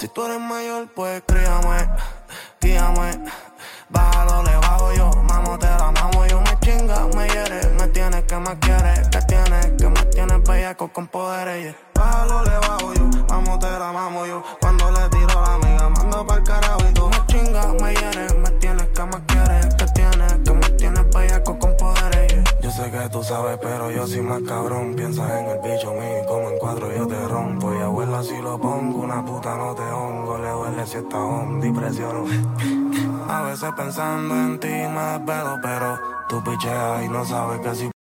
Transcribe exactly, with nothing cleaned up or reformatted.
Si tú eres mayor, pues críame, guíame. Bájalo, le bajo yo, mamo, te la mamo yo. Me chinga, me hiere, me tienes que más quieres. Que tienes, que me tienes bellaco con poderes, yeah. Bájalo, le bajo yo, mamo, te la mamo yo. Cuando le tiro a la amiga, mando pa'l carajo y tú. Me chinga, me hiere, me tienes que más quieres. Que tienes, que me tienes bellaco con poderes, yeah. Yo sé que tú sabes, pero yo soy más cabrón. Piensas en el bicho mío, como en cuatro yo te rompo. Y abuela si lo pongo, una puta no te hongo. Le duele si está hondo y presiono. A veces pensando en ti me desvelo, pero tú picheas y no sabes que si